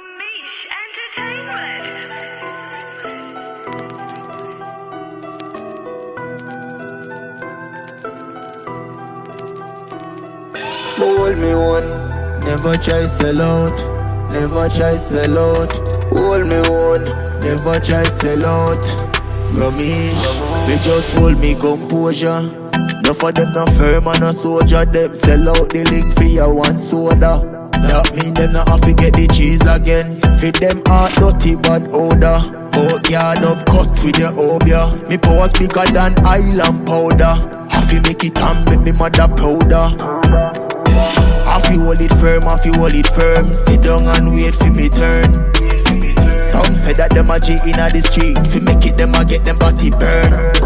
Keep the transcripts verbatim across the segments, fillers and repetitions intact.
Amish Entertainment. Hold me one, never try sell out, never try sell out. Hold me one, never try sell out. Ramesh, me just hold me composure. No for them no firm and no soldier. Them sell out the link for your one soda. That mean them not have to get the cheese again. Feed them heart dirty bad odor. Out yard up cut with your obia. Me powers bigger than island powder. Have to make it and make me mother prouder. Have to hold it firm, have to hold it firm. Sit down and wait for me turn. Some say that them a G inna the street. Fi make it them a get them body burn.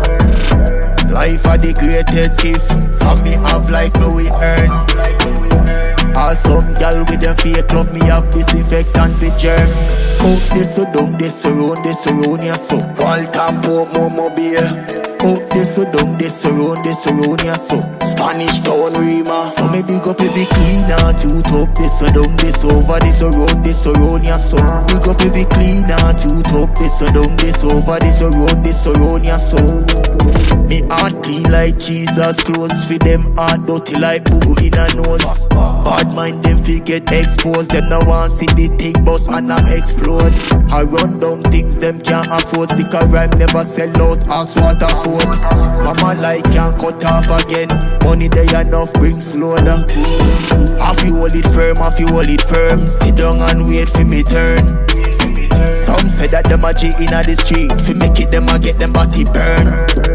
Life are the greatest gift. For me have life me we earn. Or some gal with them fake club, me have disinfectant for germs. Oh, this so dumb, this so round, this so round, yeah so. All time port more beer. Oh, this so dumb, this so round, this so round, yeah so. Spanish town Rima. So me big up every cleaner, two top. This so dumb, this over, this so round, this so round, yeah so. Big up every cleaner, two top. This so dumb, this over, this so round, this so round, yeah so. Me heart clean like Jesus, close for them heart dirty like boo in a nose. Bad mind them fi get exposed. Them no want see the thing bust and not explode. I run down things them can't afford. Sick a rhyme never sell out, ask what afford. Mama like can't cut off again. Money they enough bring slow down. Have you hold it firm, have you hold it firm. Sit down and wait for me turn. Some say that them a G inna the street. Fi make it them a get them body burn.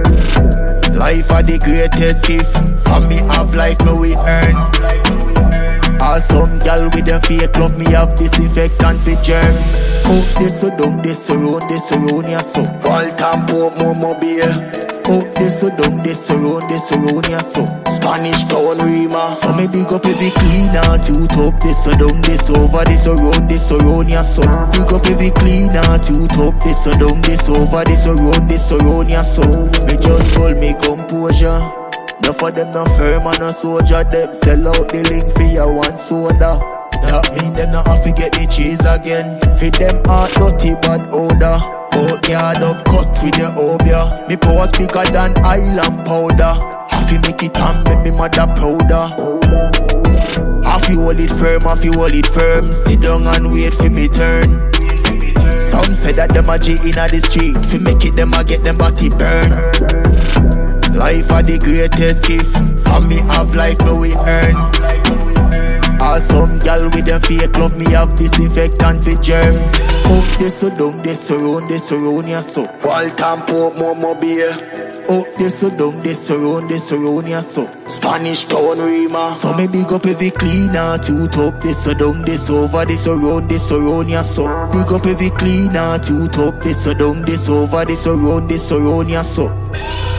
Life are the greatest gift. For me have life me we earn. Or some gal with them fake club, me have disinfectant for germs. Oh, this so dumb, this so round, this so round, yeah so. All time port more more beer. Oh, this so dumb, this so round, this so round, yeah so. Spanish town Rima. So me big up every cleaner, two top. This so dumb, this over, this so round, this so round, yeah so. Big up every cleaner, two top. This so dumb, this over, this so round, this so round, yeah so. Me just hold me composure. No for them no firm and no soldier. Them sell out the link for your one soda. That mean them not have to get the cheese again. Feed them heart dirty bad odor. Out yard up cut with your obia. Me powers bigger than island powder. Have to make it and make me mother prouder. Have to hold it firm, have to hold it firm. Sit down and wait for me turn. Some say that them a G inna the street. Fi make it them a get them body burn. Life are the greatest gift. For me have life me we earn. Or some gal with them fake club, me have disinfectant for germs. Oh, this so dumb, this so round, this so round, yeah so. All time port more more beer. Oh, this so dumb, this so round, this so round, yeah so. Spanish town Rima. So me big up every cleaner, two top. This so dumb, this over, this so round, this so round, yeah so. Big up every cleaner, two top. This so dumb, this over, this so round, this so round, yeah so.